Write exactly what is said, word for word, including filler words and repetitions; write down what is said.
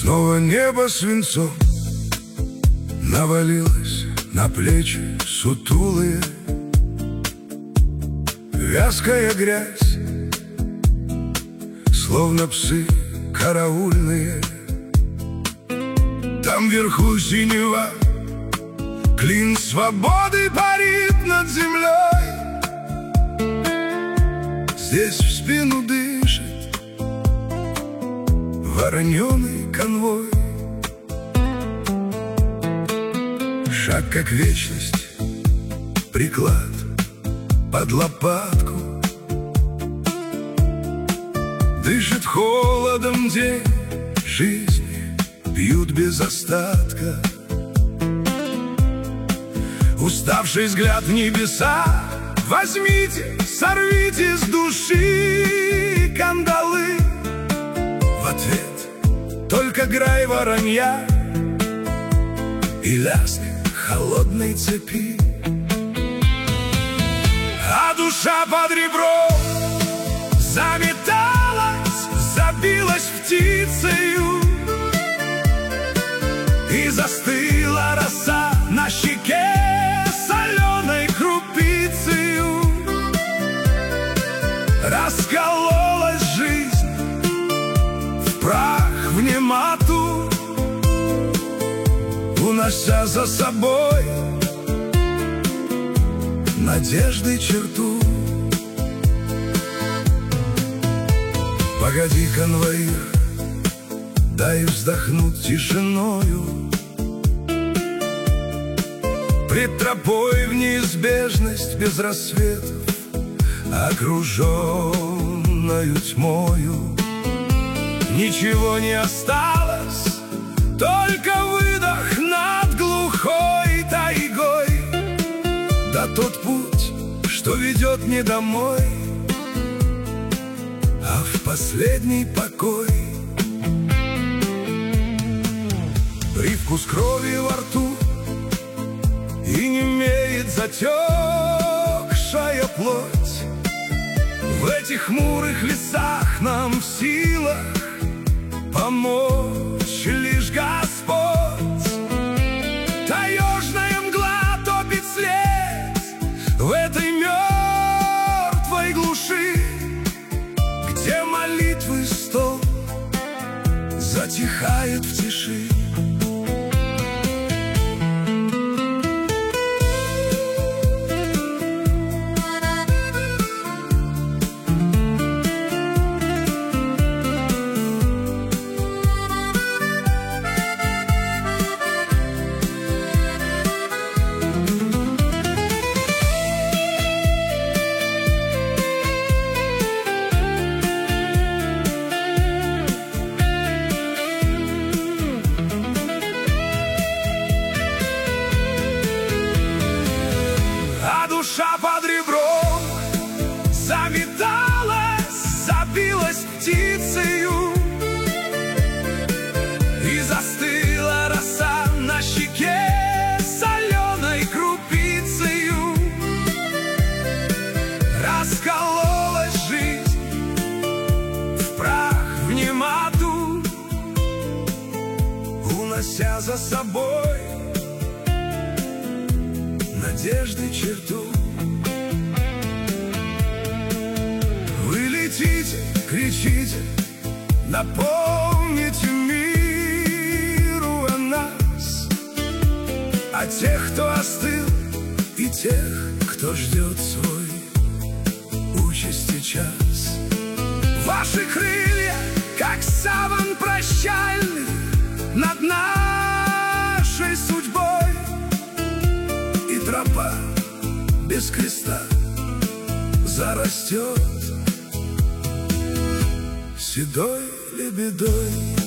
Снова небо свинцом навалилось на плечи сутулые. Вязкая грязь, словно псы караульные. Там вверху синева, клин свободы парит над землей. Здесь в спину дышит вороненый конвой. Шаг как вечность, приклад под лопатку. Дышит холодом день жизни, бьют без остатка. Уставший взгляд в небеса, возьмите, сорвите с души кандалы. В ответ только грай воронья и лязг холодной цепи. А душа под ребром заметалась, забилась птицею, и застыла роса на щеке соленой крупицею. Раскололась жизнь в прах, в немоту, унося за собой надежды черту. Погоди, конвоир, дай вздохнуть тишиною. Пред тропой в неизбежность без рассветов, окруженную тьмою. Ничего не осталось, только выдох над глухой тайгой. Да тот путь, что ведет не домой, а в последний покой. Привкус крови во рту, и немеет затекшая плоть. В этих хмурых лесах нам в силах помочь лишь Господь. Таежная мгла топит след в этой мертвой глуши, где молитвы стол затихает в тиши. Душа под ребром заметалась, забилась птицею, и застыла роса на щеке соленой крупицею. Раскололась жизнь в прах, в немоту, унося за собой надежды черту. Вы летите, кричите, напомните миру о нас, о тех, кто остыл, и тех, кто ждет свой участи час. Ваши крылья, как саван прощальный над нашей судьбой, и тропа без креста зарастет седой лебедой.